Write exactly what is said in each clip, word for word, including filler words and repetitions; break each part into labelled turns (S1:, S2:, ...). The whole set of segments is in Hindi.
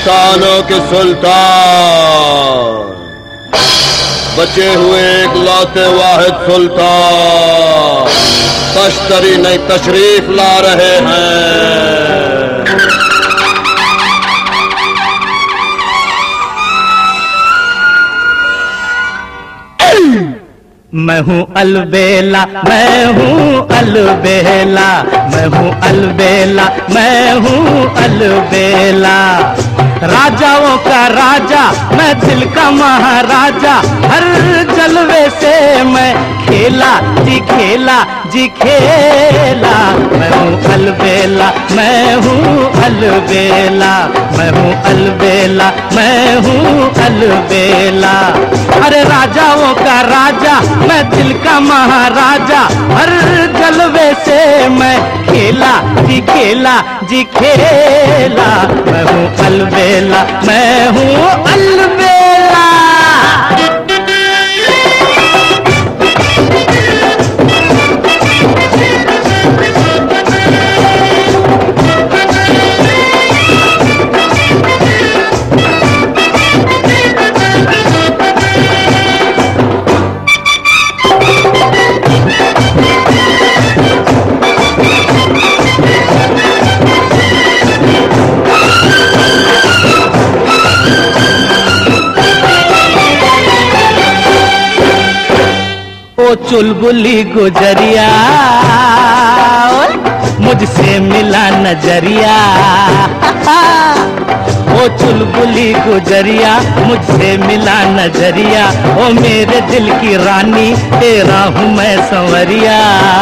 S1: सुल्तानों के सुल्तान, बचे हुए एक लौते वाहिद सुल्तान तश्तरी नहीं तशरीफ ला रहे हैं।
S2: मैं हूँ अलबेला, मैं हूँ अलबेला, मैं हूँ अलबेला, मैं हूँ अलबेला। राजाओं का राजा, मैं दिल का महाराजा, हर जलवे से मैं खेला जी खेला जी खेला। मैं हूँ अलबेला, मैं हूँ अलबेला, मैं हूँ अलबेला, मैं हूँ अलबेला। अरे राजाओं का राजा, मैं दिल का महाराजा, हर जलवे से मैं खेला जी खेला जी खेला। मैं हूँ अलबेला, मैं हूँ अलबेला। ओ चुलबुली गुजरिया, मुझसे मिला नजरिया। ओ चुलबुली गुजरिया, मुझसे मिला नजरिया। ओ मेरे दिल की रानी, तेरा हूँ मैं संवरिया।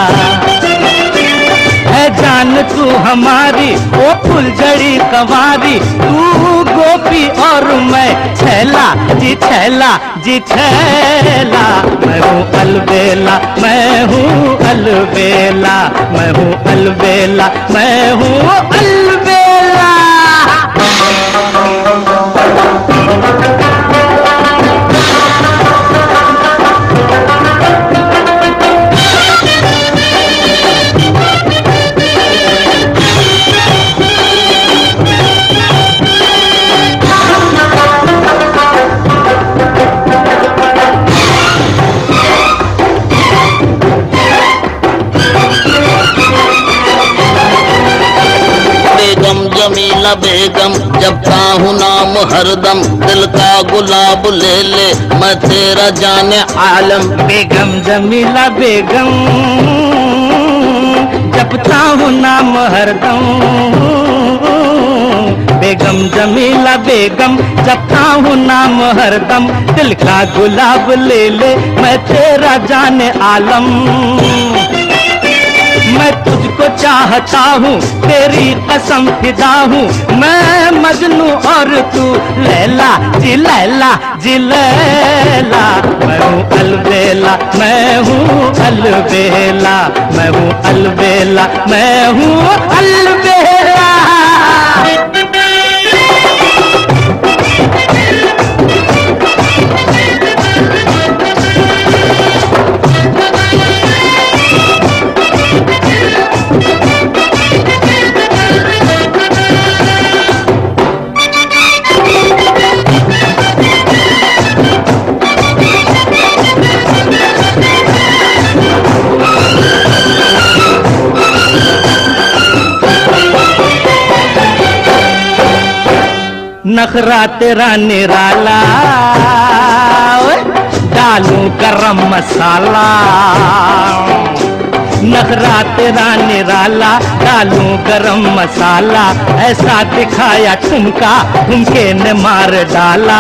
S2: है जान तू हमारी, ओ फुलझड़ी कवारी, तू गोपी और मैं छैला जी छैला जी छैला। मैं हूँ अलबेला, मैं हूँ अलबेला, मैं हूँ अलबेला, मैं हूँ अलबेला।
S1: जमीला बेगम, जपता हूँ नाम हरदम, दिल का गुलाब ले ले मैं तेरा जाने आलम।
S2: बेगम जमीला बेगम, जपता हूँ नाम हरदम। बेगम जमीला बेगम, जपता हूँ नाम हरदम, दिल का गुलाब ले ले मैं तेरा जाने आलम। मैं तुझको चाहता हूँ, तेरी कसम फिदा हूँ, मैं मजनू और तू लैला जी लैला जी लैला। मैं हूँ अलबेला, मैं हूँ अलबेला, मैं हूँ अलबेला, मैं हूँ अलबेला। नखरा तेरा निराला, डालूं गरम मसाला। नखरा तेरा निराला, डालूं गरम मसाला। ऐसा दिखाया ठुमका, ठुमके ने मार डाला।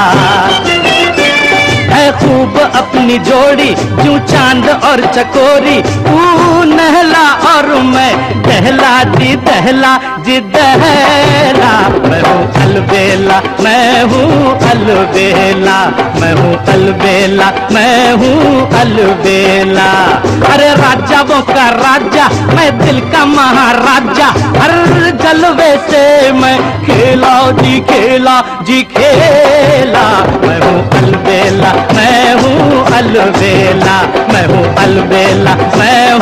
S2: है खूब अपनी जोड़ी, जू चांद और चकोरी, तू नहला और मैं दहला जी दहला जी दहला। मैं हूँ अलबेला, मैं हूँ अलबेला, मैं हूँ अलबेला, मैं हूँ अलबेला। अरे राजाओं का राजा, मैं दिल का महाराजा, हर जलवे से मैं खेला जी खेला जी खेला। मैं हूँ अलबेला, मैं हूँ अलबेला, मैं हूँ अलबेला, मैं